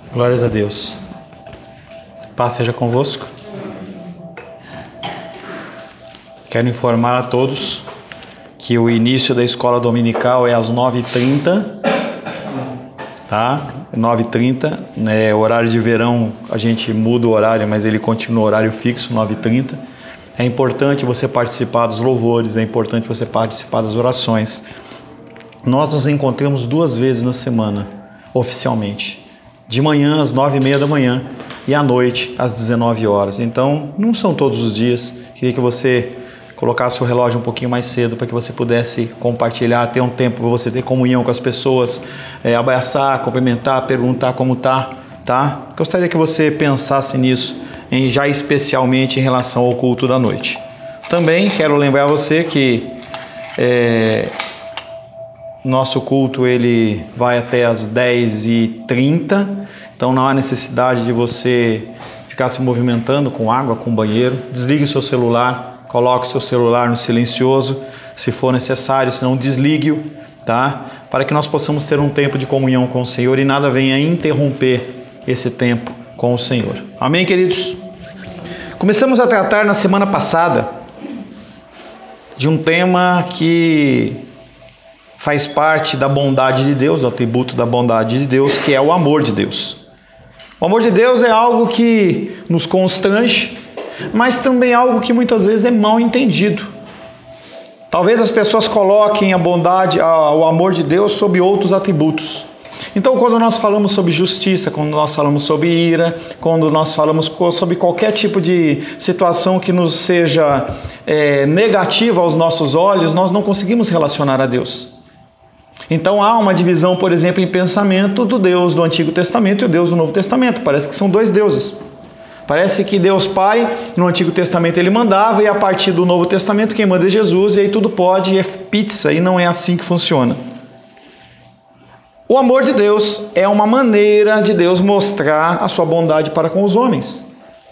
Glórias a Deus. Paz seja convosco. Quero informar a todos que o início da escola dominical é às 9h30, tá? 9h30, né? Horário de verão a gente muda o horário, mas ele continua o horário fixo, 9h30. É importante você participar dos louvores, é importante você participar das orações. Nós nos encontramos 2 vezes na semana, oficialmente. De manhã às 9h30 da manhã e à noite às 19 horas. Então, não são todos os dias. Queria que você colocasse o relógio um pouquinho mais cedo para que você pudesse compartilhar, ter um tempo para você ter comunhão com as pessoas, abraçar, cumprimentar, perguntar como tá? Gostaria que você pensasse nisso, já especialmente em relação ao culto da noite. Também quero lembrar você que nosso culto ele vai até às 10h30, então não há necessidade de você ficar se movimentando com água, com banheiro. Desligue o seu celular, coloque o seu celular no silencioso, se for necessário, se não desligue-o, tá? Para que nós possamos ter um tempo de comunhão com o Senhor e nada venha interromper esse tempo com o Senhor. Amém, queridos? Começamos a tratar na semana passada de um tema que faz parte da bondade de Deus, do atributo da bondade de Deus, que é o amor de Deus. O amor de Deus é algo que nos constrange, mas também algo que muitas vezes é mal entendido. Talvez as pessoas coloquem a bondade, o amor de Deus sobre outros atributos. Então, quando nós falamos sobre justiça, quando nós falamos sobre ira, quando nós falamos sobre qualquer tipo de situação que nos seja negativa aos nossos olhos, nós não conseguimos relacionar a Deus. Então há uma divisão, por exemplo, em pensamento do Deus do Antigo Testamento e o Deus do Novo Testamento. Parece que são 2 deuses. Parece que Deus Pai, no Antigo Testamento ele mandava, e a partir do Novo Testamento quem manda é Jesus, e aí tudo pode, é pizza, e não é assim que funciona. O amor de Deus é uma maneira de Deus mostrar a sua bondade para com os homens.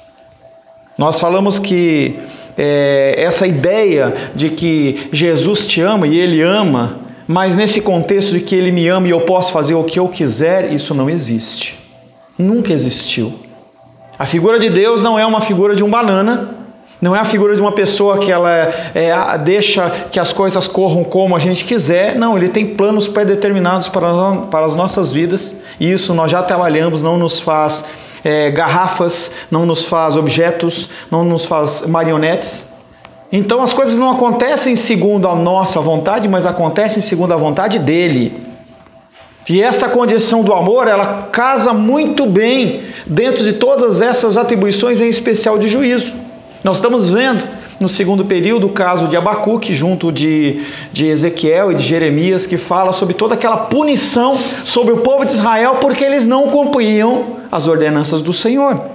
Nós falamos que essa ideia de que Jesus te ama e Ele ama, mas nesse contexto de que Ele me ama e eu posso fazer o que eu quiser, isso não existe. Nunca existiu. A figura de Deus não é uma figura de um banana, não é a figura de uma pessoa que ela deixa que as coisas corram como a gente quiser. Não, Ele tem planos pré-determinados para as nossas vidas, e isso nós já trabalhamos, não nos faz garrafas, não nos faz objetos, não nos faz marionetes. Então as coisas não acontecem segundo a nossa vontade, mas acontecem segundo a vontade dEle. E essa condição do amor, ela casa muito bem dentro de todas essas atribuições, em especial de juízo. Nós estamos vendo no segundo período o caso de Abacuque, junto de Ezequiel e de Jeremias, que fala sobre toda aquela punição sobre o povo de Israel, porque eles não cumpriam as ordenanças do Senhor.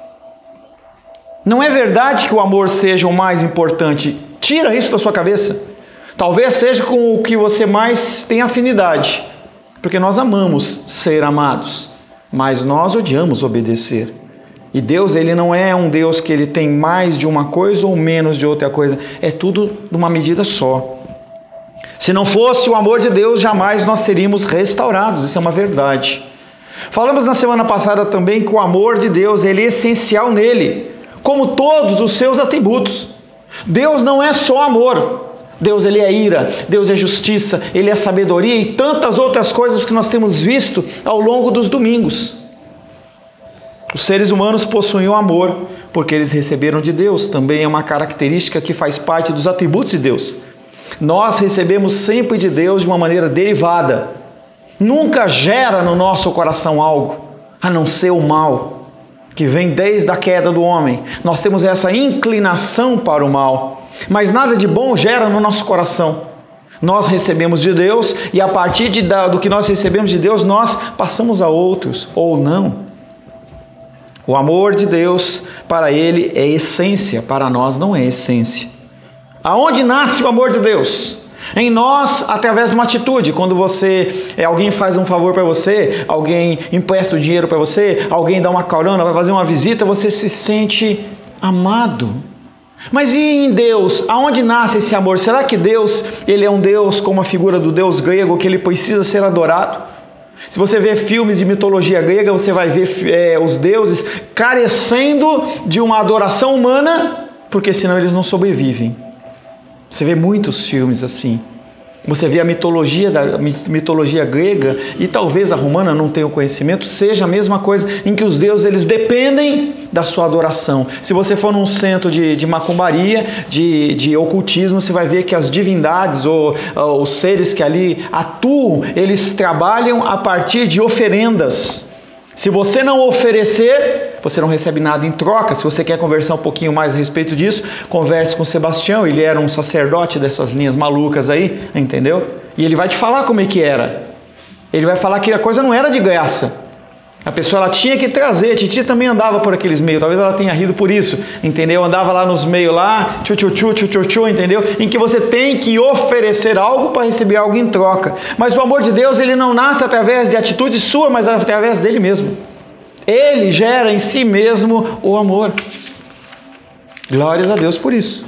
Não é verdade que o amor seja o mais importante. Tira isso da sua cabeça. Talvez seja com o que você mais tem afinidade, porque nós amamos ser amados, mas nós odiamos obedecer. E Deus, Ele não é um Deus que Ele tem mais de uma coisa ou menos de outra coisa. É tudo de uma medida só. Se não fosse o amor de Deus, jamais nós seríamos restaurados. Isso é uma verdade. Falamos na semana passada também que o amor de Deus, ele é essencial nele, como todos os seus atributos. Deus não é só amor. Deus, Ele é ira, Deus é justiça, Ele é sabedoria e tantas outras coisas que nós temos visto ao longo dos domingos. Os seres humanos possuem o amor porque eles receberam de Deus. Também é uma característica que faz parte dos atributos de Deus. Nós recebemos sempre de Deus de uma maneira derivada. Nunca gera no nosso coração algo, a não ser o mal, que vem desde a queda do homem. Nós temos essa inclinação para o mal, mas nada de bom gera no nosso coração. Nós recebemos de Deus e a partir do que nós recebemos de Deus, nós passamos a outros, ou não. O amor de Deus, para Ele, é essência, para nós não é essência. Aonde nasce o amor de Deus? Em nós, através de uma atitude. Quando alguém faz um favor para você, alguém empresta o dinheiro para você, alguém dá uma carona, vai fazer uma visita, você se sente amado. Mas e em Deus? Aonde nasce esse amor? Será que Deus, Ele é um Deus como a figura do Deus grego, que Ele precisa ser adorado? Se você vê filmes de mitologia grega, você vai ver os deuses carecendo de uma adoração humana, porque senão eles não sobrevivem. Você vê muitos filmes assim. Você vê a mitologia grega, e talvez a romana, não tenha o conhecimento, seja a mesma coisa, em que os deuses eles dependem da sua adoração. Se você for num centro de macumbaria, de ocultismo, você vai ver que as divindades ou os seres que ali atuam, eles trabalham a partir de oferendas. Se você não oferecer, você não recebe nada em troca. Se você quer conversar um pouquinho mais a respeito disso, converse com o Sebastião. Ele era um sacerdote dessas linhas malucas aí, entendeu? E ele vai te falar como é que era. Ele vai falar que a coisa não era de graça. A pessoa ela tinha que trazer. Titi também andava por aqueles meios. Talvez ela tenha rido por isso, entendeu? Andava lá nos meios lá, tchu, entendeu? Em que você tem que oferecer algo para receber algo em troca. Mas o amor de Deus, ele não nasce através de atitude sua, mas através dele mesmo. Ele gera em si mesmo o amor. Glórias a Deus por isso.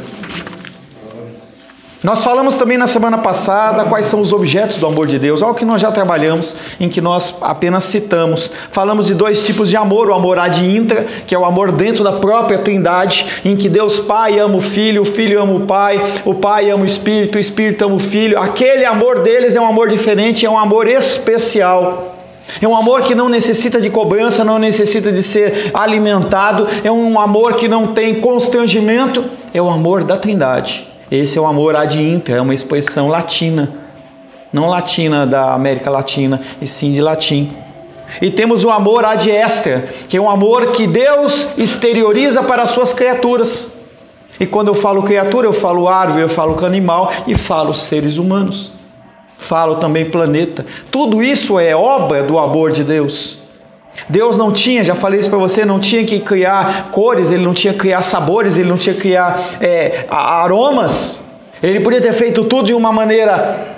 Nós falamos também na semana passada quais são os objetos do amor de Deus, algo que nós já trabalhamos, em que nós apenas citamos. Falamos de 2 tipos de amor, o amor ad intra, que é o amor dentro da própria Trindade, em que Deus Pai ama o Filho ama o Pai ama o Espírito ama o Filho. Aquele amor deles é um amor diferente, é um amor especial. É um amor que não necessita de cobrança, não necessita de ser alimentado, é um amor que não tem constrangimento, é o amor da Trindade. Esse é o amor ad intra, é uma expressão latina, não latina da América Latina, e sim de latim. E temos o amor ad extra, que é um amor que Deus exterioriza para as suas criaturas. E quando eu falo criatura, eu falo árvore, eu falo animal e falo seres humanos. Falo também planeta. Tudo isso é obra do amor de Deus. Deus não tinha, já falei isso para você, não tinha que criar cores, ele não tinha que criar sabores, ele não tinha que criar aromas. Ele podia ter feito tudo de uma maneira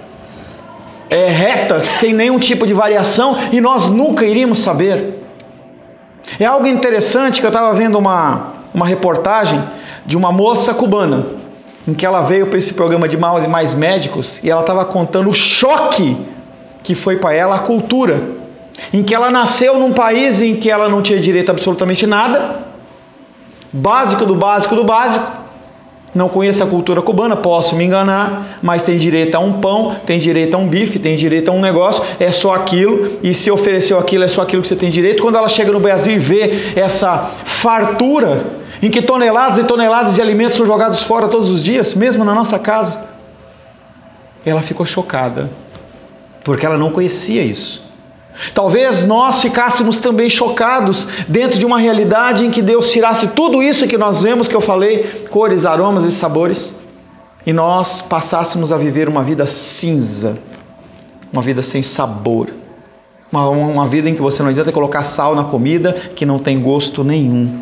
reta, sem nenhum tipo de variação, e nós nunca iríamos saber. É algo interessante que eu estava vendo uma reportagem de uma moça cubana, em que ela veio para esse programa de Mais Médicos, e ela estava contando o choque que foi para ela a cultura, em que ela nasceu num país em que ela não tinha direito a absolutamente nada, básico do básico do básico. Não conheço a cultura cubana, posso me enganar, mas tem direito a um pão, tem direito a um bife, tem direito a um negócio, é só aquilo, e se ofereceu aquilo, é só aquilo que você tem direito. Quando ela chega no Brasil e vê essa fartura, em que toneladas e toneladas de alimentos são jogados fora todos os dias, mesmo na nossa casa, ela ficou chocada, porque ela não conhecia isso. Talvez nós ficássemos também chocados dentro de uma realidade em que Deus tirasse tudo isso que nós vemos, que eu falei, cores, aromas e sabores, e nós passássemos a viver uma vida cinza, uma vida sem sabor, uma vida em que você não adianta colocar sal na comida, que não tem gosto nenhum.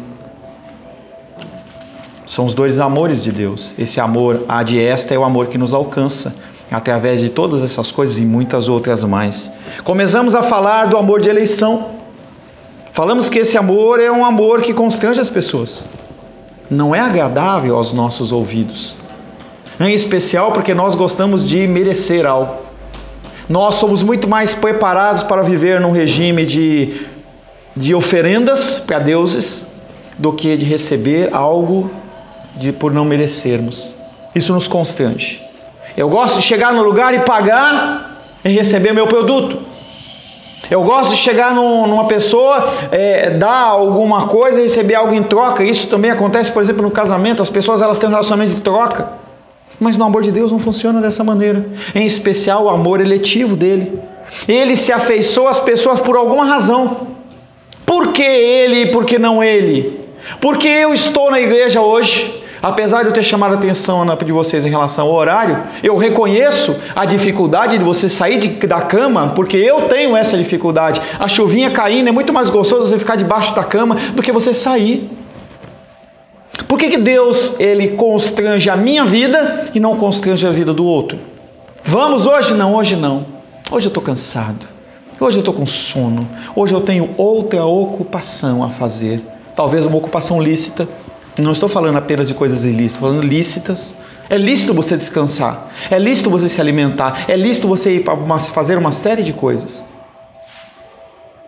São os 2 amores de Deus. Esse amor ad extra é o amor que nos alcança através de todas essas coisas e muitas outras mais. Começamos a falar do amor de eleição. Falamos que esse amor é um amor que constrange as pessoas. Não é agradável aos nossos ouvidos. Em especial porque nós gostamos de merecer algo. Nós somos muito mais preparados para viver num regime de oferendas para deuses do que de receber algo por não merecermos. Isso nos constrange. Eu gosto de chegar no lugar e pagar e receber meu produto. Eu gosto de chegar numa pessoa, dar alguma coisa e receber algo em troca. Isso também acontece, por exemplo, no casamento. As pessoas elas têm um relacionamento de troca. Mas no amor de Deus não funciona dessa maneira. Em especial o amor eletivo dele. Ele se afeiçoa às pessoas por alguma razão. Por que ele e por que não ele? Porque eu estou na igreja hoje. Apesar de eu ter chamado a atenção de vocês em relação ao horário, eu reconheço a dificuldade de você sair da cama, porque eu tenho essa dificuldade. A chuvinha caindo, é muito mais gostoso você ficar debaixo da cama do que você sair. Por que Deus ele constrange a minha vida e não constrange a vida do outro? Vamos hoje? Não, hoje não. Hoje eu estou cansado. Hoje eu estou com sono. Hoje eu tenho outra ocupação a fazer. Talvez uma ocupação lícita. Não estou falando apenas de coisas ilícitas, estou falando lícitas. É lícito você descansar, é lícito você se alimentar, é lícito você ir para fazer uma série de coisas.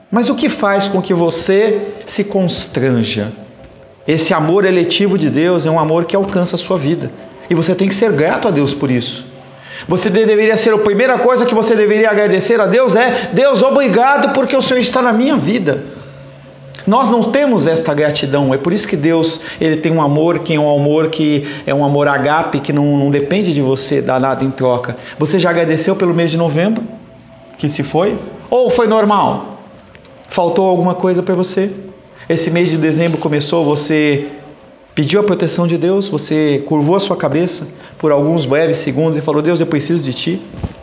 Mas o que faz com que você se constranja? Esse amor eletivo de Deus é um amor que alcança a sua vida. E você tem que ser grato a Deus por isso. Você deveria ser a primeira coisa que você deveria agradecer a Deus é: Deus, obrigado porque o Senhor está na minha vida. Nós não temos esta gratidão. É por isso que Deus, Ele tem um amor que é um amor agape, que não depende de você dar nada em troca. Você já agradeceu pelo mês de novembro que se foi? Ou foi normal? Faltou alguma coisa para você? Esse mês de dezembro começou, você pediu a proteção de Deus, você curvou a sua cabeça por alguns breves segundos e falou: Deus, eu preciso de Ti.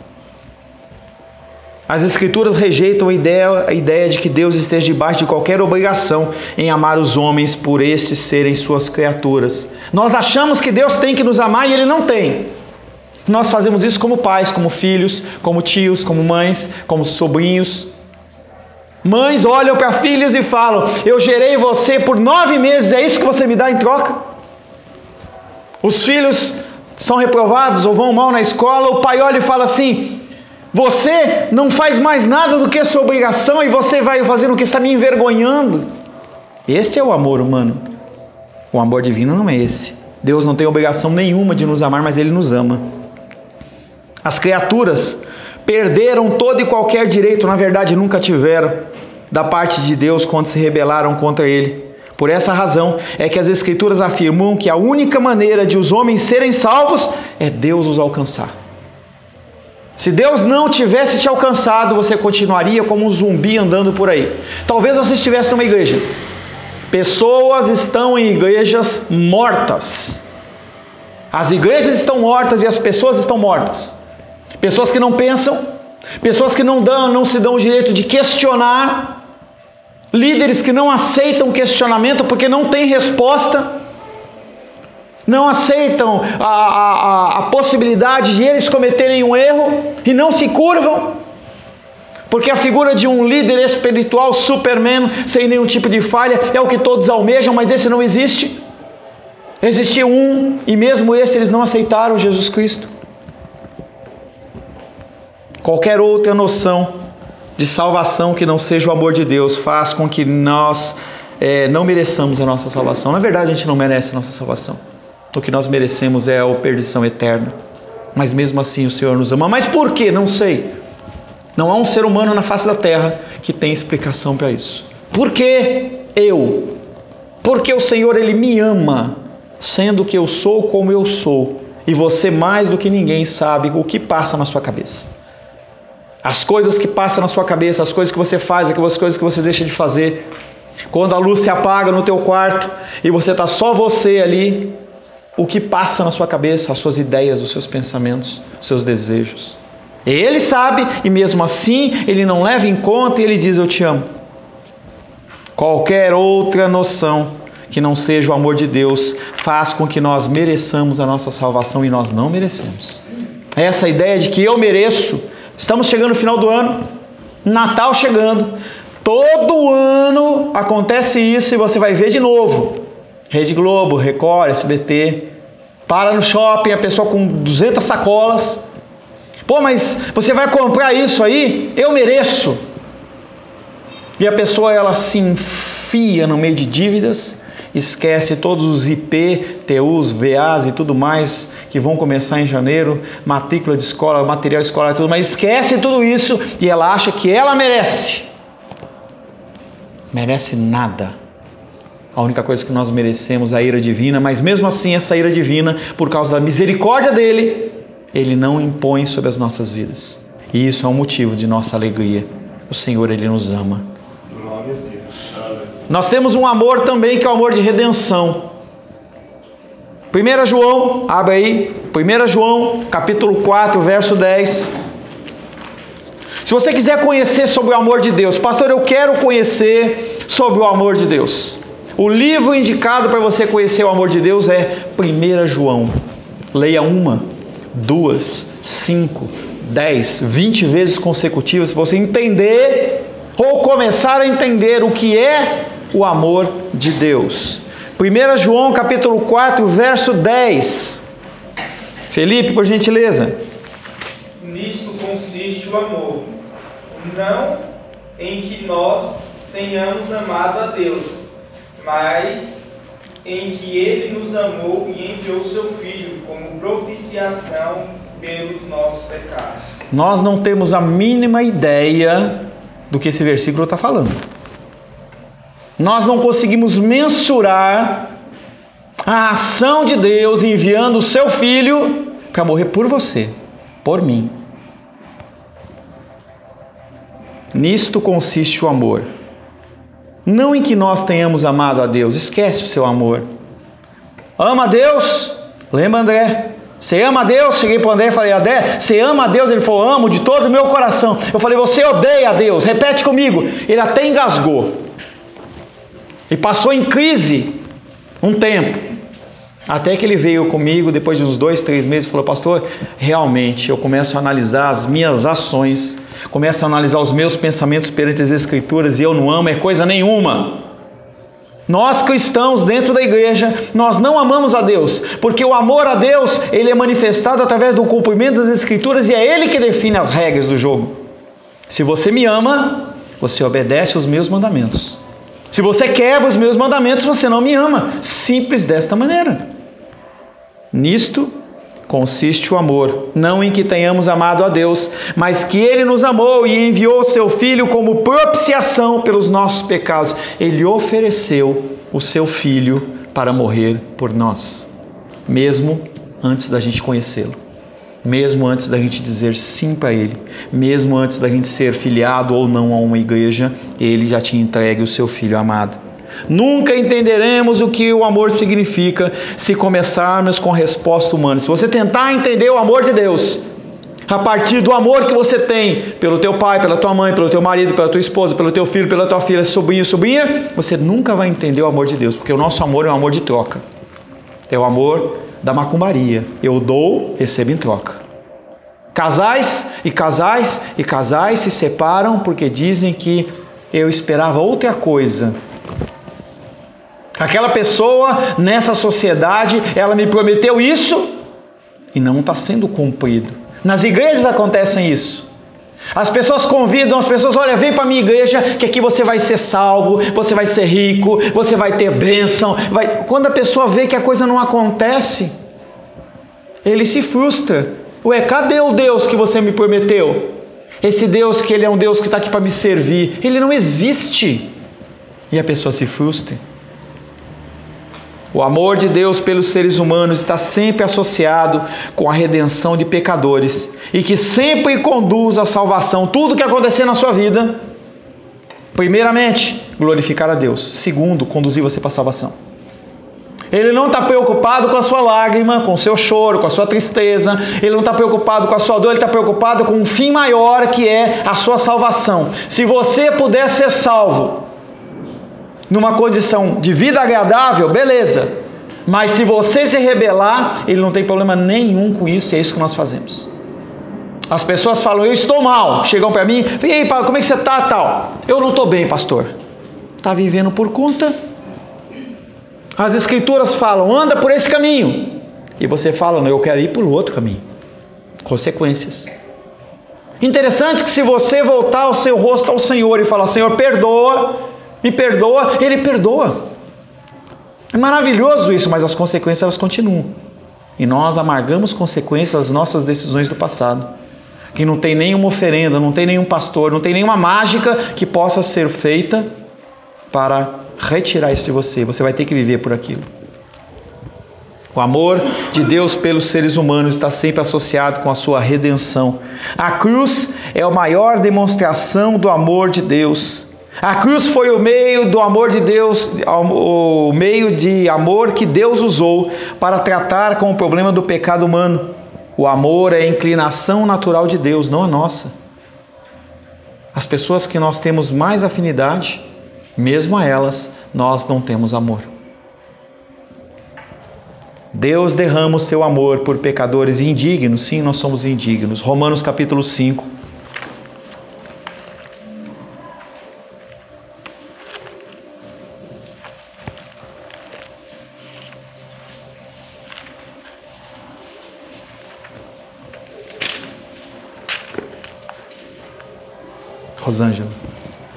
As Escrituras rejeitam a ideia de que Deus esteja debaixo de qualquer obrigação em amar os homens por estes serem suas criaturas. Nós achamos que Deus tem que nos amar e Ele não tem. Nós fazemos isso como pais, como filhos, como tios, como mães, como sobrinhos. Mães olham para filhos e falam: eu gerei você por 9 meses, é isso que você me dá em troca? Os filhos são reprovados ou vão mal na escola, o pai olha e fala assim: você não faz mais nada do que a sua obrigação e você vai fazer o que está me envergonhando. Este é o amor humano. O amor divino não é esse. Deus não tem obrigação nenhuma de nos amar, mas Ele nos ama. As criaturas perderam todo e qualquer direito, na verdade nunca tiveram, da parte de Deus quando se rebelaram contra Ele. Por essa razão é que as Escrituras afirmam que a única maneira de os homens serem salvos é Deus os alcançar. Se Deus não tivesse te alcançado, você continuaria como um zumbi andando por aí. Talvez você estivesse numa igreja. Pessoas estão em igrejas mortas. As igrejas estão mortas e as pessoas estão mortas. Pessoas que não pensam, pessoas que não se dão o direito de questionar, líderes que não aceitam questionamento porque não tem resposta, não aceitam a possibilidade de eles cometerem um erro e não se curvam, porque a figura de um líder espiritual, Superman, sem nenhum tipo de falha, é o que todos almejam, mas esse não existe. Existia um, e mesmo esse eles não aceitaram Jesus Cristo. Qualquer outra noção de salvação que não seja o amor de Deus faz com que nós não mereçamos a nossa salvação. Na verdade, a gente não merece a nossa salvação. O que nós merecemos é a perdição eterna. Mas mesmo assim o Senhor nos ama. Mas por quê? Não sei. Não há um ser humano na face da terra que tem explicação para isso. Por que eu? Porque o Senhor, Ele me ama, sendo que eu sou como eu sou. E você mais do que ninguém sabe o que passa na sua cabeça. As coisas que passam na sua cabeça, as coisas que você faz, aquelas coisas que você deixa de fazer. Quando a luz se apaga no teu quarto e você está só você ali, o que passa na sua cabeça, as suas ideias, os seus pensamentos, os seus desejos. Ele sabe e mesmo assim Ele não leva em conta e Ele diz: eu te amo. Qualquer outra noção que não seja o amor de Deus faz com que nós mereçamos a nossa salvação e nós não merecemos. Essa ideia de que eu mereço. Estamos chegando no final do ano, Natal chegando, todo ano acontece isso e você vai ver de novo. Rede Globo, Record, SBT, para no shopping, a pessoa com 200 sacolas. Pô, mas você vai comprar isso aí? Eu mereço. E a pessoa, ela se enfia no meio de dívidas, esquece todos os IP, TUs, VAs e tudo mais que vão começar em janeiro, matrícula de escola, material escolar e tudo mais, esquece tudo isso e ela acha que ela merece. Merece nada. A única coisa que nós merecemos é a ira divina, mas mesmo assim essa ira divina, por causa da misericórdia dele, Ele não impõe sobre as nossas vidas. E isso é um motivo de nossa alegria. O Senhor, Ele nos ama. Glória a Deus. Nós temos um amor também que é o amor de redenção. 1 João, abre aí, 1 João, capítulo 4, verso 10. Se você quiser conhecer sobre o amor de Deus, pastor, eu quero conhecer sobre o amor de Deus. O livro indicado para você conhecer o amor de Deus é 1 João. Leia 1, 2, 5, 10, 20 vezes consecutivas para você entender ou começar a entender o que é o amor de Deus. 1 João capítulo 4, verso 10. Felipe, por gentileza. Nisto consiste o amor. Não em que nós tenhamos amado a Deus, mas em que Ele nos amou e enviou seu Filho como propiciação pelos nossos pecados. Nós não temos a mínima ideia do que esse versículo está falando. Nós não conseguimos mensurar a ação de Deus enviando o seu Filho para morrer por você, por mim. Nisto consiste o amor. Não em que nós tenhamos amado a Deus, esquece o seu amor. Ama a Deus? Lembra, André? Você ama a Deus? Cheguei para o André e falei, André, você ama a Deus? Ele falou, amo de todo o meu coração. Eu falei, você odeia a Deus? Repete comigo. Ele até engasgou. E passou em crise um tempo. Até que ele veio comigo, depois de uns 2, 3 meses, e falou, pastor, realmente eu começo a analisar as minhas ações, começo a analisar os meus pensamentos perante as Escrituras, e eu não amo coisa nenhuma. Nós cristãos dentro da igreja, nós não amamos a Deus, porque o amor a Deus, ele é manifestado através do cumprimento das Escrituras, e é Ele que define as regras do jogo. Se você me ama, você obedece os meus mandamentos. Se você quebra os meus mandamentos, você não me ama. Simples desta maneira. Nisto consiste o amor, não em que tenhamos amado a Deus, mas que Ele nos amou e enviou seu Filho como propiciação pelos nossos pecados. Ele ofereceu o seu Filho para morrer por nós, mesmo antes da gente conhecê-lo, mesmo antes da gente dizer sim para Ele, mesmo antes da gente ser filiado ou não a uma igreja, Ele já tinha entregue o seu Filho amado. Nunca entenderemos o que o amor significa se começarmos com resposta humana. Se você tentar entender o amor de Deus a partir do amor que você tem pelo teu pai, pela tua mãe, pelo teu marido, pela tua esposa, pelo teu filho, pela tua filha, sobrinho, sobrinha, você nunca vai entender o amor de Deus, porque o nosso amor é um amor de troca. É o amor da macumbaria. Eu dou, recebo em troca. Casais e casais e casais se separam porque dizem que eu esperava outra coisa. Aquela pessoa nessa sociedade, ela me prometeu isso e não está sendo cumprido. Nas igrejas acontecem isso. As pessoas convidam as pessoas, olha, vem para a minha igreja que aqui você vai ser salvo, você vai ser rico, você vai ter bênção. Quando a pessoa vê que a coisa não acontece, ele se frustra. Ué, cadê o Deus que você me prometeu? Esse Deus que Ele é um Deus que está aqui para me servir. Ele não existe. E a pessoa se frustra. O amor de Deus pelos seres humanos está sempre associado com a redenção de pecadores e que sempre conduz à salvação. Tudo que acontecer na sua vida, primeiramente, glorificar a Deus. Segundo, conduzir você para a salvação. Ele não está preocupado com a sua lágrima, com o seu choro, com a sua tristeza. Ele não está preocupado com a sua dor, ele está preocupado com um fim maior que é a sua salvação. Se você puder ser salvo numa condição de vida agradável, beleza. Mas se você se rebelar, ele não tem problema nenhum com isso, e é isso que nós fazemos. As pessoas falam, eu estou mal. Chegam para mim, e aí, como é que você está, tal? Eu não estou bem, pastor. Está vivendo por conta? As Escrituras falam, anda por esse caminho. E você fala, não, eu quero ir por outro caminho. Consequências. Interessante que se você voltar o seu rosto ao Senhor e falar, Senhor, perdoa, me perdoa, Ele perdoa. É maravilhoso isso, mas as consequências elas continuam. E nós amargamos consequências das nossas decisões do passado. Que não tem nenhuma oferenda, não tem nenhum pastor, não tem nenhuma mágica que possa ser feita para retirar isso de você. Você vai ter que viver por aquilo. O amor de Deus pelos seres humanos está sempre associado com a sua redenção. A cruz é a maior demonstração do amor de Deus. A cruz foi o meio do amor de Deus, o meio de amor que Deus usou para tratar com o problema do pecado humano. O amor é a inclinação natural de Deus, não a nossa. As pessoas que nós temos mais afinidade, mesmo a elas, nós não temos amor. Deus derrama o seu amor por pecadores indignos. Sim, nós somos indignos. Romanos capítulo 5. Rosângela.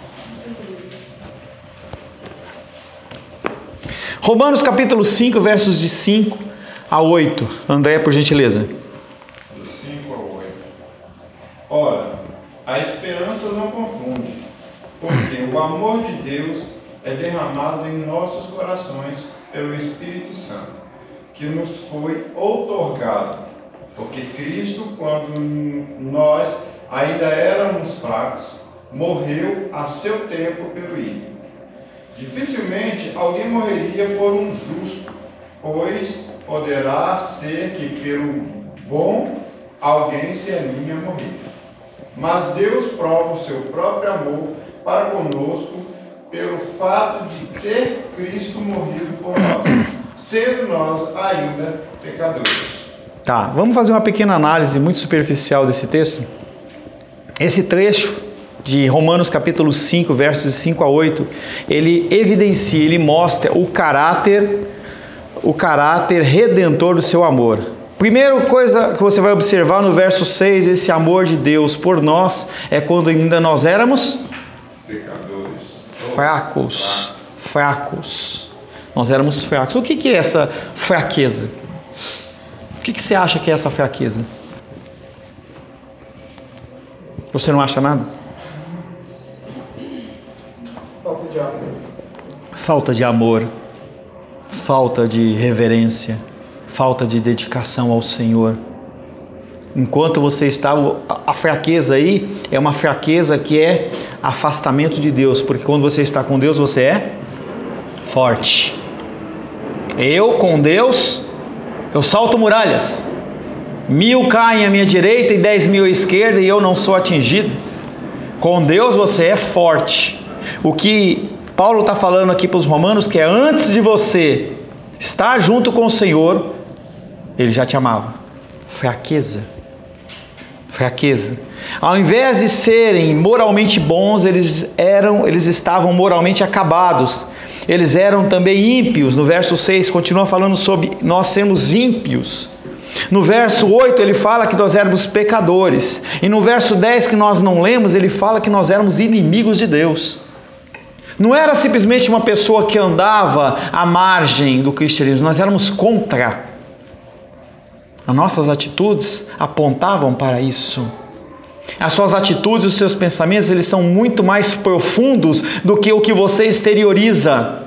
Romanos capítulo 5, versos de 5 a 8. André, por gentileza. Do 5 ao 8. Ora, a esperança não confunde, porque o amor de Deus é derramado em nossos corações pelo Espírito Santo, que nos foi outorgado. Porque Cristo, quando nós ainda éramos fracos, morreu a seu tempo pelo ímpio. Dificilmente alguém morreria por um justo, pois poderá ser que pelo bom alguém se anime a morrer. Mas Deus prova o seu próprio amor para conosco pelo fato de ter Cristo morrido por nós, sendo nós ainda pecadores. Tá, vamos fazer uma pequena análise muito superficial desse texto. Esse trecho de Romanos capítulo 5, versos de 5 a 8, ele evidencia, ele mostra o caráter redentor do seu amor. Primeira coisa que você vai observar no verso 6, esse amor de Deus por nós, é quando ainda nós éramos Pecadores. Fracos. Nós éramos fracos. O que é essa fraqueza? O que você acha que é essa fraqueza? Você não acha nada? Falta de amor. Falta de amor, falta de reverência, falta de dedicação ao Senhor. Enquanto você está, a fraqueza aí é uma fraqueza que é afastamento de Deus, porque quando você está com Deus, você é forte. Eu com Deus, eu salto muralhas. 1000 caem à minha direita e 10.000 à esquerda e eu não sou atingido. Com Deus você é forte. O que Paulo está falando aqui para os romanos, que é antes de você estar junto com o Senhor, Ele já te amava. Fraqueza. Ao invés de serem moralmente bons, eles estavam moralmente acabados. Eles eram também ímpios. No verso 6 continua falando sobre nós sermos ímpios. No verso 8 ele fala que nós éramos pecadores. E no verso 10 que nós não lemos, ele fala que nós éramos inimigos de Deus. Não era simplesmente uma pessoa que andava à margem do cristianismo, nós éramos contra. As nossas atitudes apontavam para isso. As suas atitudes e os seus pensamentos, eles são muito mais profundos do que o que você exterioriza.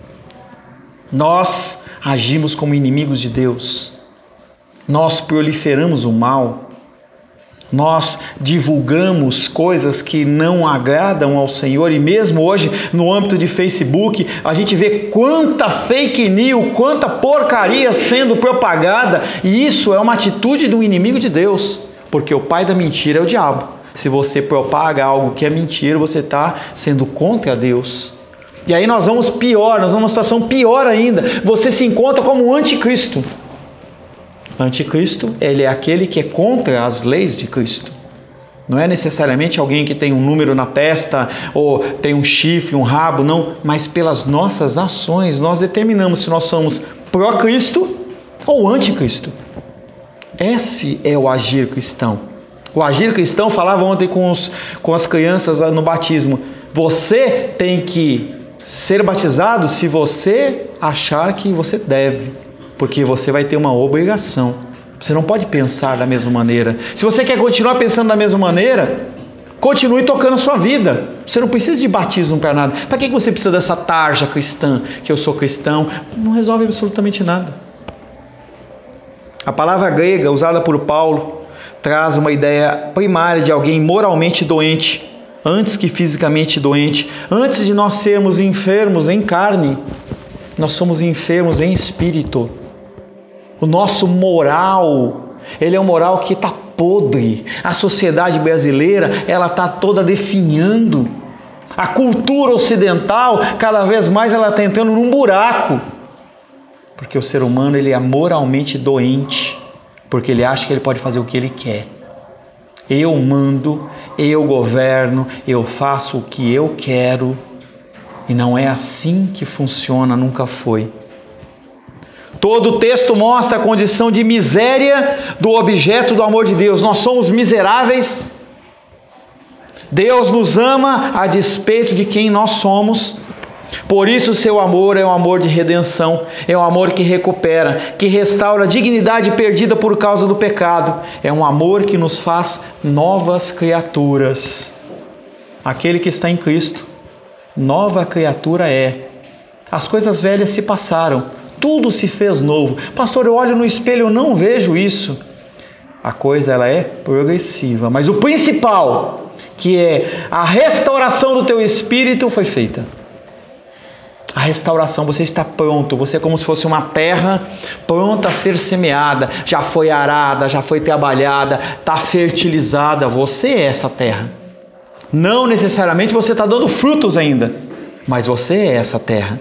Nós agimos como inimigos de Deus. Nós proliferamos o mal. Nós divulgamos coisas que não agradam ao Senhor. E mesmo hoje, no âmbito de Facebook, a gente vê quanta fake news, quanta porcaria sendo propagada. E isso é uma atitude do inimigo de Deus. Porque o pai da mentira é o diabo. Se você propaga algo que é mentira, você está sendo contra Deus. E aí nós vamos pior, nós vamos numa situação pior ainda. Você se encontra como um anticristo. Anticristo, ele é aquele que é contra as leis de Cristo. Não é necessariamente alguém que tem um número na testa, ou tem um chifre, um rabo, não. Mas pelas nossas ações, nós determinamos se nós somos pró-Cristo ou anticristo. Esse é o agir cristão. O agir cristão, falava ontem com as crianças no batismo. Você tem que ser batizado se você achar que você deve. Porque você vai ter uma obrigação. Você não pode pensar da mesma maneira. Se você quer continuar pensando da mesma maneira, continue tocando a sua vida. Você não precisa de batismo para nada. Para que você precisa dessa tarja cristã? Que eu sou cristão. Não resolve absolutamente nada. A palavra grega usada por Paulo traz uma ideia primária de alguém moralmente doente, antes que fisicamente doente. Antes de nós sermos enfermos em carne, nós somos enfermos em espírito. O nosso moral, ele é um moral que está podre. A sociedade brasileira, ela está toda definhando. A cultura ocidental, cada vez mais ela está entrando num buraco. Porque o ser humano, ele é moralmente doente. Porque ele acha que ele pode fazer o que ele quer. Eu mando, eu governo, eu faço o que eu quero. E não é assim que funciona, nunca foi. Todo o texto mostra a condição de miséria do objeto do amor de Deus. Nós somos miseráveis. Deus nos ama a despeito de quem nós somos. Por isso o seu amor é um amor de redenção, é um amor que recupera, que restaura a dignidade perdida por causa do pecado. É um amor que nos faz novas criaturas. Aquele que está em Cristo, nova criatura é. As coisas velhas se passaram, tudo se fez novo. Pastor, eu olho no espelho, eu não vejo isso. A coisa ela é progressiva, mas o principal, que é a restauração do teu espírito, foi feita. A restauração, você está pronto, você é como se fosse uma terra pronta a ser semeada, já foi arada, já foi trabalhada, está fertilizada, você é essa terra. Não necessariamente você está dando frutos ainda, mas você é essa terra.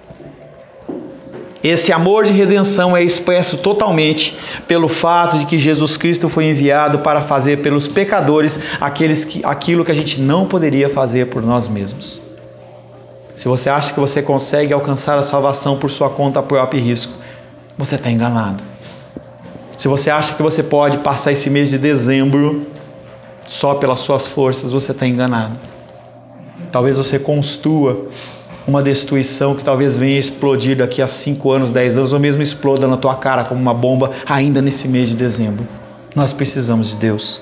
Esse amor de redenção é expresso totalmente pelo fato de que Jesus Cristo foi enviado para fazer pelos pecadores aquilo que a gente não poderia fazer por nós mesmos. Se você acha que você consegue alcançar a salvação por sua conta própria e risco, você está enganado. Se você acha que você pode passar esse mês de dezembro só pelas suas forças, você está enganado. Talvez você construa uma destruição que talvez venha explodir daqui a 5 anos, 10 anos, ou mesmo exploda na tua cara como uma bomba ainda nesse mês de dezembro. Nós precisamos de Deus.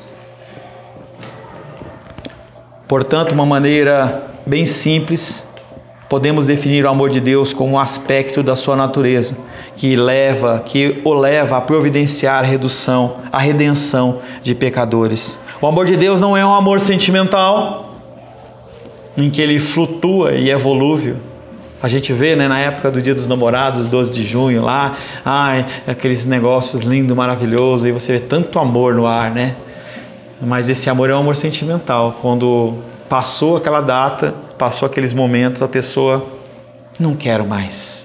Portanto, uma maneira bem simples, podemos definir o amor de Deus como um aspecto da sua natureza, que o leva a providenciar a redenção de pecadores. O amor de Deus não é um amor sentimental, em que ele flutua e é volúvel. A gente vê, né, na época do Dia dos Namorados, 12 de junho, lá, aqueles negócios lindos, maravilhosos, e você vê tanto amor no ar, né? Mas esse amor é um amor sentimental. Quando passou aquela data, passou aqueles momentos, a pessoa, não quero mais.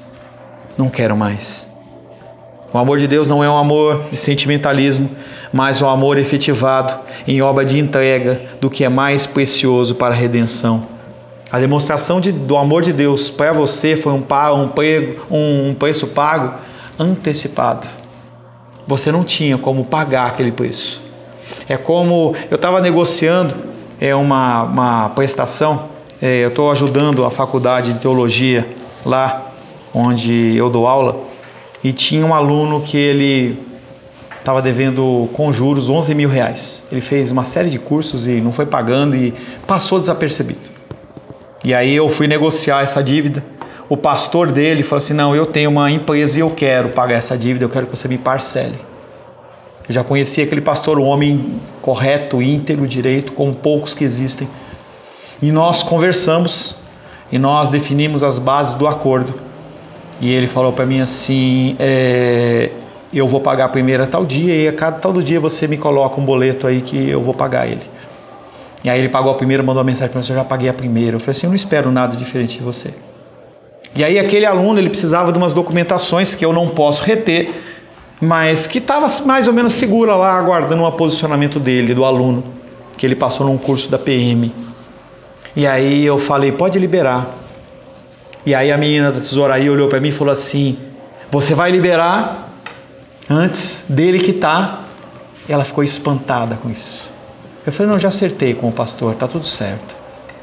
O amor de Deus não é um amor de sentimentalismo, mas um amor efetivado em obra de entrega do que é mais precioso para a redenção. A demonstração do amor de Deus para você foi um preço pago antecipado. Você não tinha como pagar aquele preço. É como eu estava negociando uma prestação, eu estou ajudando a faculdade de teologia lá onde eu dou aula, e tinha um aluno que ele estava devendo com juros R$11.000. Ele fez uma série de cursos e não foi pagando e passou desapercebido. E aí eu fui negociar essa dívida. O pastor dele falou assim, não, eu tenho uma empresa e eu quero pagar essa dívida, eu quero que você me parcele. Eu já conhecia aquele pastor, um homem correto, íntegro, direito, como poucos que existem. E nós conversamos e nós definimos as bases do acordo. E ele falou para mim assim, eu vou pagar primeiro a tal dia e a cada tal dia você me coloca um boleto aí que eu vou pagar ele. E aí ele pagou a primeira, mandou uma mensagem para mim, eu já paguei a primeira. Eu falei assim, eu não espero nada diferente de você. E aí aquele aluno, ele precisava de umas documentações que eu não posso reter, mas que estava mais ou menos segura lá, aguardando um posicionamento dele, do aluno, que ele passou num curso da PM. E aí eu falei, pode liberar. E aí a menina da tesouraria olhou para mim e falou assim, você vai liberar antes dele quitar? E ela ficou espantada com isso. Eu falei, não, já acertei com o pastor, está tudo certo.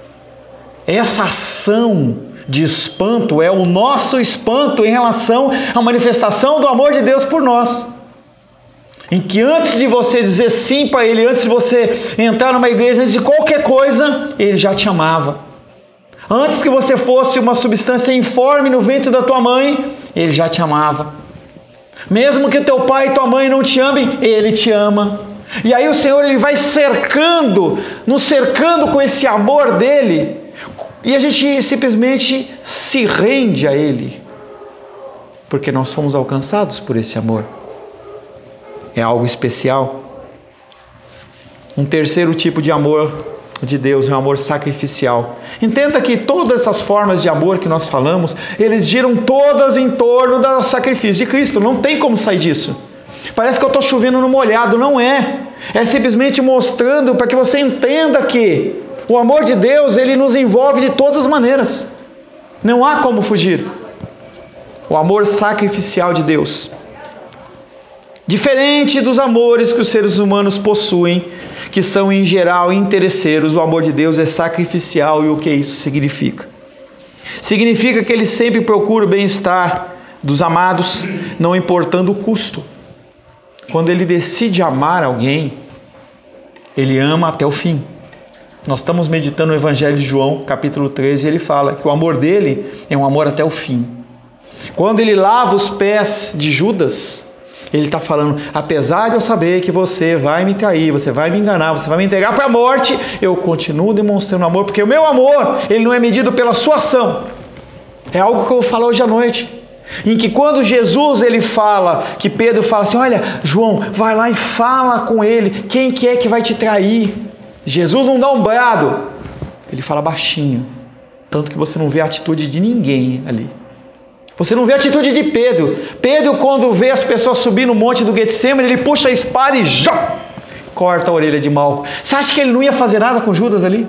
Essa ação de espanto é o nosso espanto em relação à manifestação do amor de Deus por nós. Em que antes de você dizer sim para Ele, antes de você entrar numa igreja, antes de qualquer coisa, Ele já te amava. Antes que você fosse uma substância informe no ventre da tua mãe, Ele já te amava. Mesmo que teu pai e tua mãe não te amem, Ele te ama. E aí o Senhor, Ele vai nos cercando com esse amor dEle, e a gente simplesmente se rende a Ele, porque nós fomos alcançados por esse amor. É algo especial. Um terceiro tipo de amor de Deus é um amor sacrificial. Entenda que todas essas formas de amor que nós falamos, eles giram todas em torno do sacrifício de Cristo. Não tem como sair disso. Parece que eu estou chovendo no molhado. Não é. É simplesmente mostrando para que você entenda que o amor de Deus, ele nos envolve de todas as maneiras. Não há como fugir. O amor sacrificial de Deus. Diferente dos amores que os seres humanos possuem, que são em geral interesseiros, o amor de Deus é sacrificial. E o que isso significa? Significa que ele sempre procura o bem-estar dos amados, não importando o custo. Quando ele decide amar alguém, ele ama até o fim. Nós estamos meditando no Evangelho de João, capítulo 13, e ele fala que o amor dele é um amor até o fim. Quando ele lava os pés de Judas, ele está falando, apesar de eu saber que você vai me trair, você vai me enganar, você vai me entregar para a morte, eu continuo demonstrando amor, porque o meu amor, ele não é medido pela sua ação. É algo que eu vou falar hoje à noite, em que quando Jesus ele fala, que Pedro fala assim, olha, João, vai lá e fala com ele, quem que é que vai te trair? Jesus não dá um brado, ele fala baixinho, tanto que você não vê a atitude de ninguém ali. Você não vê a atitude de Pedro. Pedro, quando vê as pessoas subir no monte do Getsemane, ele puxa a espada e já corta a orelha de Malco. Você acha que ele não ia fazer nada com Judas ali?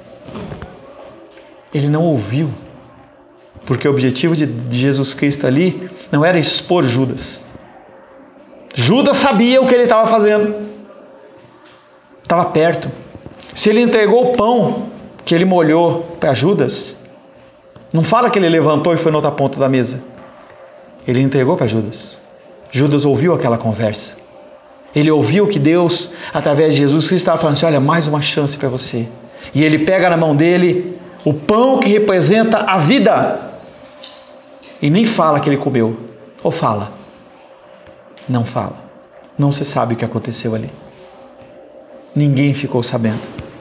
Ele não ouviu, porque o objetivo de Jesus Cristo ali não era expor Judas. Judas sabia o que ele estava fazendo, estava perto. Se ele entregou o pão que ele molhou para Judas, não fala que ele levantou e foi na outra ponta da mesa. Ele entregou para Judas. Judas ouviu aquela conversa. Ele ouviu que Deus, através de Jesus Cristo, estava falando assim, olha, mais uma chance para você. E ele pega na mão dele o pão que representa a vida. E nem fala que ele comeu. Ou fala? Não fala. Não se sabe o que aconteceu ali. Ninguém ficou sabendo.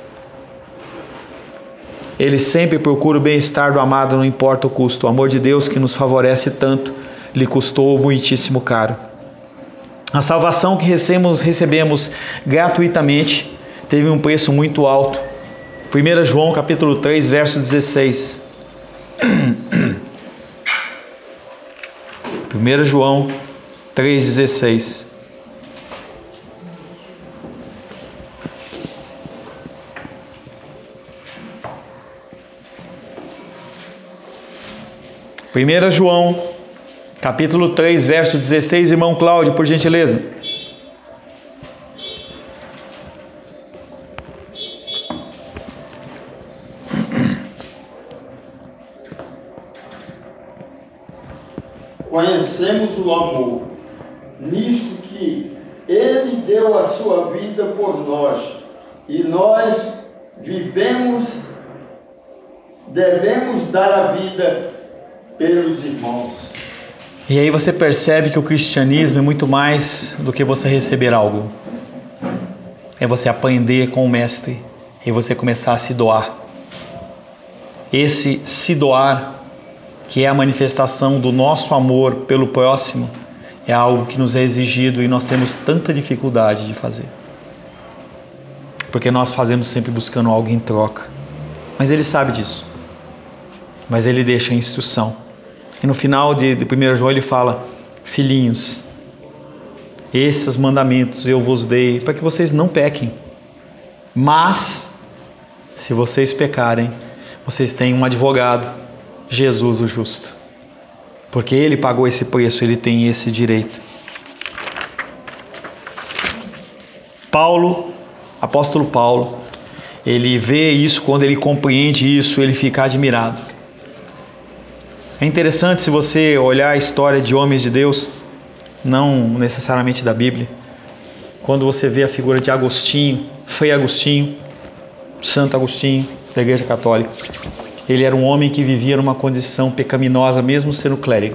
Ele sempre procura o bem-estar do amado, não importa o custo. O amor de Deus que nos favorece tanto, lhe custou muitíssimo caro. A salvação que recebemos gratuitamente teve um preço muito alto. 1 João capítulo 3, verso 16. 1 João 3,16. Primeira João, capítulo 3, verso 16, irmão Cláudio, por gentileza. Conhecemos o amor, nisto que Ele deu a sua vida por nós, e nós devemos dar a vida pelos irmãos. E aí você percebe que o cristianismo é muito mais do que você receber algo. É você aprender com o mestre e você começar a se doar. Esse se doar, que é a manifestação do nosso amor pelo próximo, é algo que nos é exigido e nós temos tanta dificuldade de fazer. Porque nós fazemos sempre buscando algo em troca. Mas ele sabe disso. Mas ele deixa a instrução. E no final de 1 João ele fala, filhinhos, esses mandamentos eu vos dei para que vocês não pequem. Mas, se vocês pecarem, vocês têm um advogado, Jesus o justo. Porque ele pagou esse preço, ele tem esse direito. Paulo, apóstolo Paulo, ele vê isso, quando ele compreende isso, ele fica admirado. É interessante se você olhar a história de homens de Deus, não necessariamente da Bíblia, quando você vê a figura de Agostinho, Frei Agostinho, Santo Agostinho, da Igreja Católica, ele era um homem que vivia numa condição pecaminosa, mesmo sendo clérigo.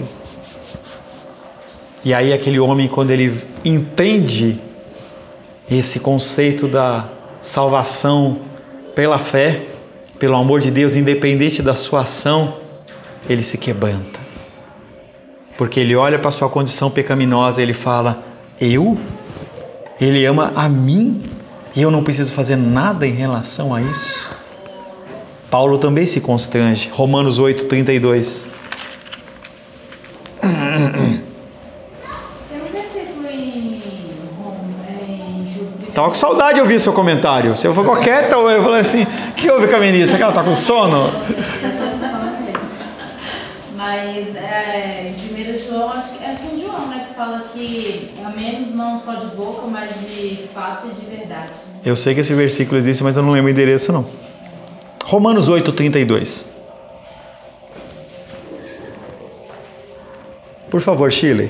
E aí aquele homem, quando ele entende esse conceito da salvação pela fé, pelo amor de Deus, independente da sua ação, ele se quebranta, porque ele olha para a sua condição pecaminosa e ele fala, ele ama a mim e eu não preciso fazer nada em relação a isso. Paulo também se constrange. Romanos 8, 32. Tem um versículo em João. Tava com saudade de ouvir seu comentário. Se eu for qualquer, então eu falei assim, que houve, Camenice? Será que ela está com sono? Mas em 1 João, acho que é em João, né, que fala que amemos não só de boca, mas de fato e de verdade. Né? Eu sei que esse versículo existe, mas eu não lembro o endereço não. Romanos 8, 32. Por favor, Shirley.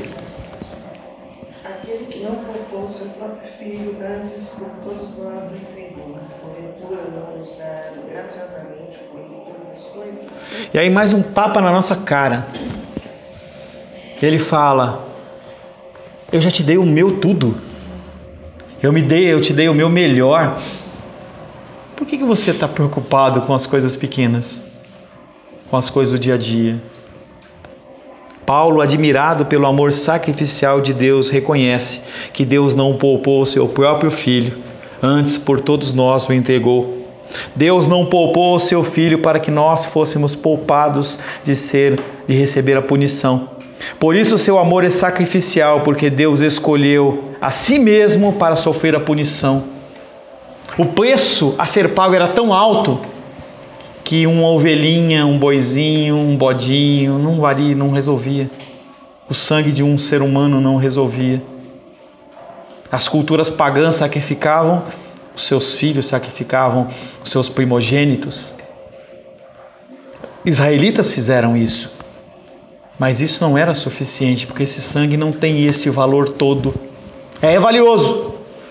Aquele que não poupou seu próprio filho, antes por todos nós o entregou, porventura não nos dá graciosamente por ele todas as coisas? E aí mais um tapa na nossa cara. Ele fala: eu já te dei o meu tudo. Eu te dei o meu melhor. Por que você está preocupado com as coisas pequenas? Com as coisas do dia a dia? Paulo, admirado pelo amor sacrificial de Deus, reconhece que Deus não poupou o seu próprio filho, antes por todos nós o entregou. Deus não poupou o seu filho para que nós fôssemos poupados de receber a punição. Por isso o seu amor é sacrificial, porque Deus escolheu a si mesmo para sofrer a punição. O preço a ser pago era tão alto que uma ovelhinha, um boizinho, um bodinho não resolvia. O sangue de um ser humano não resolvia. As culturas pagãs sacrificavam os seus filhos, sacrificavam os seus primogênitos. Israelitas fizeram isso. Mas isso não era suficiente, porque esse sangue não tem este valor todo. É valioso.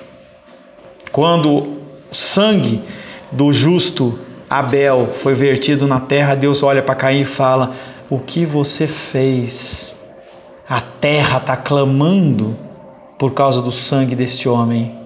Quando o sangue do justo Abel foi vertido na terra, Deus olha para Caim e fala: o que você fez? A terra está clamando por causa do sangue deste homem.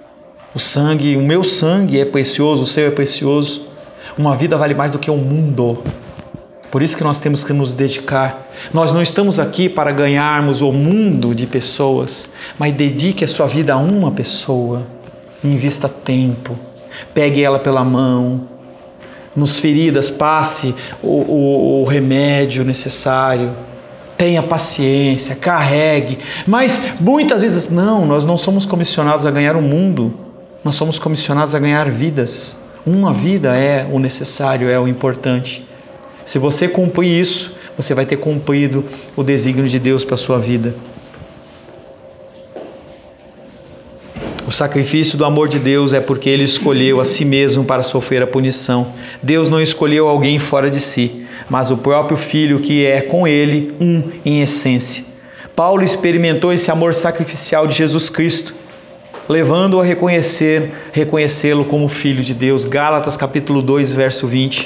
O meu sangue é precioso, o seu é precioso. Uma vida vale mais do que um mundo. Por isso que nós temos que nos dedicar. Nós não estamos aqui para ganharmos o mundo de pessoas, mas dedique a sua vida a uma pessoa. Invista tempo. Pegue ela pela mão. Nos feridas, passe o remédio necessário. Tenha paciência, carregue. Mas muitas vezes, nós não somos comissionados a ganhar o mundo. Nós somos comissionados a ganhar vidas. Uma vida é o necessário, é o importante. Se você cumprir isso, você vai ter cumprido o desígnio de Deus para a sua vida. O sacrifício do amor de Deus é porque Ele escolheu a si mesmo para sofrer a punição. Deus não escolheu alguém fora de si, mas o próprio Filho, que é com Ele um em essência. Paulo experimentou esse amor sacrificial de Jesus Cristo, levando-o a reconhecê-lo como Filho de Deus. Gálatas capítulo 2, verso 20.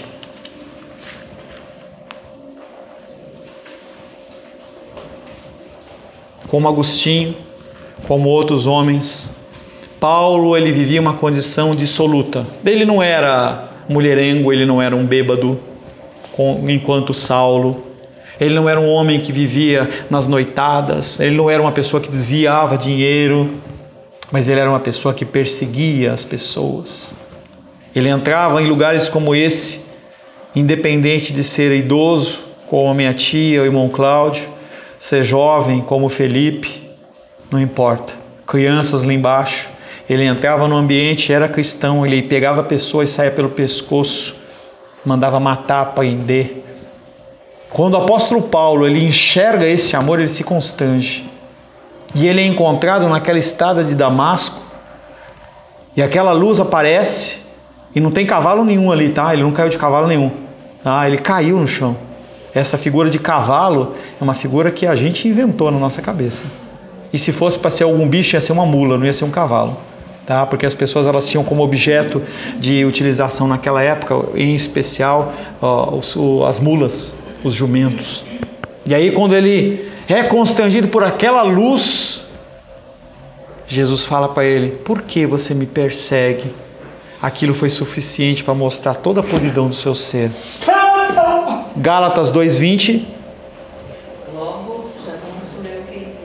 Como Agostinho, como outros homens, Paulo, ele vivia uma condição dissoluta. Ele não era mulherengo, ele não era um bêbado, enquanto Saulo. Ele não era um homem que vivia nas noitadas, ele não era uma pessoa que desviava dinheiro, mas ele era uma pessoa que perseguia as pessoas. Ele entrava em lugares como esse, independente de ser idoso, como a minha tia, o irmão Cláudio, ser jovem como Felipe, não importa. Crianças lá embaixo. Ele entrava no ambiente, era cristão, ele pegava pessoas e saía pelo pescoço, mandava matar, prender. Quando o apóstolo Paulo ele enxerga esse amor, ele se constrange. E ele é encontrado naquela estrada de Damasco, e aquela luz aparece, e não tem cavalo nenhum ali, tá? Ele não caiu de cavalo nenhum, tá? Ele caiu no chão. Essa figura de cavalo é uma figura que a gente inventou na nossa cabeça. E se fosse para ser algum bicho, ia ser uma mula, não ia ser um cavalo. Tá? Porque as pessoas elas tinham como objeto de utilização naquela época, em especial, as mulas, os jumentos. E aí quando ele é constrangido por aquela luz, Jesus fala para ele: por que você me persegue? Aquilo foi suficiente para mostrar toda a podridão do seu ser. Gálatas 2:20. Logo, já não sou eu quem vive.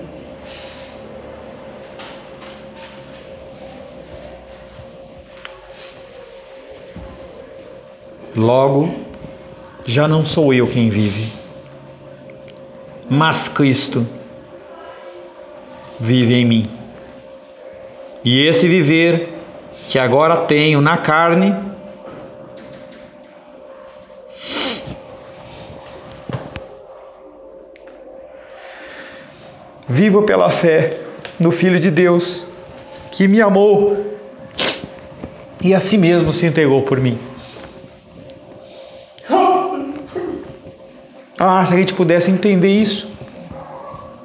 Logo, já não sou eu quem vive, mas Cristo vive em mim. E esse viver que agora tenho na carne, vivo pela fé no Filho de Deus, que me amou e a si mesmo se entregou por mim. Se a gente pudesse entender isso.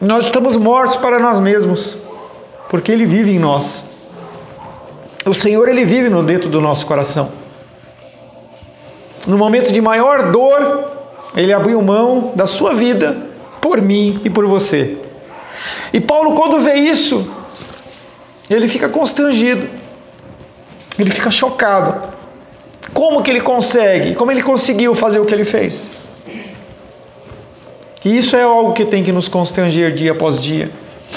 Nós estamos mortos para nós mesmos, porque Ele vive em nós. O Senhor, Ele vive no dentro do nosso coração. No momento de maior dor, Ele abriu mão da sua vida por mim e por você. E Paulo, quando vê isso, ele fica constrangido, ele fica chocado. Como que ele consegue? Como ele conseguiu fazer o que ele fez? E isso é algo que tem que nos constranger dia após dia.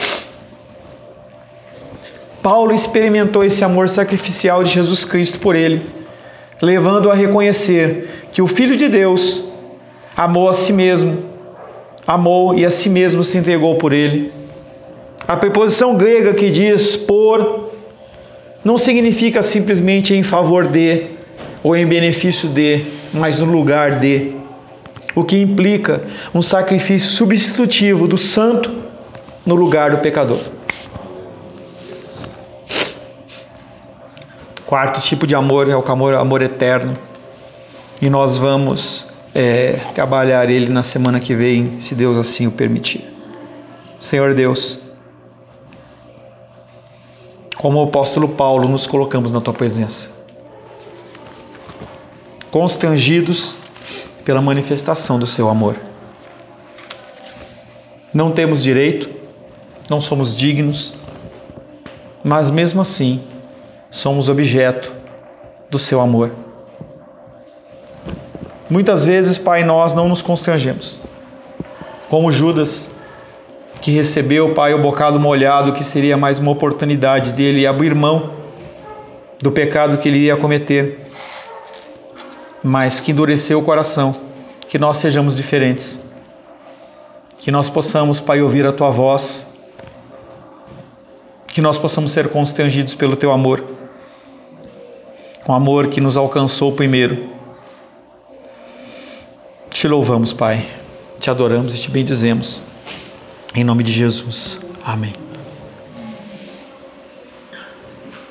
Paulo experimentou esse amor sacrificial de Jesus Cristo por ele, levando-o a reconhecer que o Filho de Deus amou a si mesmo, amou e a si mesmo se entregou por ele. A preposição grega que diz por não significa simplesmente em favor de ou em benefício de, mas no lugar de, o que implica um sacrifício substitutivo do santo no lugar do pecador. Quarto tipo de amor é o amor eterno, e nós vamos trabalhar ele na semana que vem, se Deus assim o permitir. Senhor Deus, como o apóstolo Paulo, nos colocamos na Tua presença, constrangidos pela manifestação do Seu amor. Não temos direito, não somos dignos, mas mesmo assim, somos objeto do Seu amor. Muitas vezes, Pai, nós não nos constrangemos, como Judas, que recebeu, Pai, o bocado molhado, que seria mais uma oportunidade dele abrir mão do pecado que ele ia cometer, mas que endureceu o coração. Que nós sejamos diferentes, que nós possamos, Pai, ouvir a Tua voz, que nós possamos ser constrangidos pelo Teu amor, um amor que nos alcançou primeiro. Te louvamos, Pai, te adoramos e te bendizemos. Em nome de Jesus. Amém.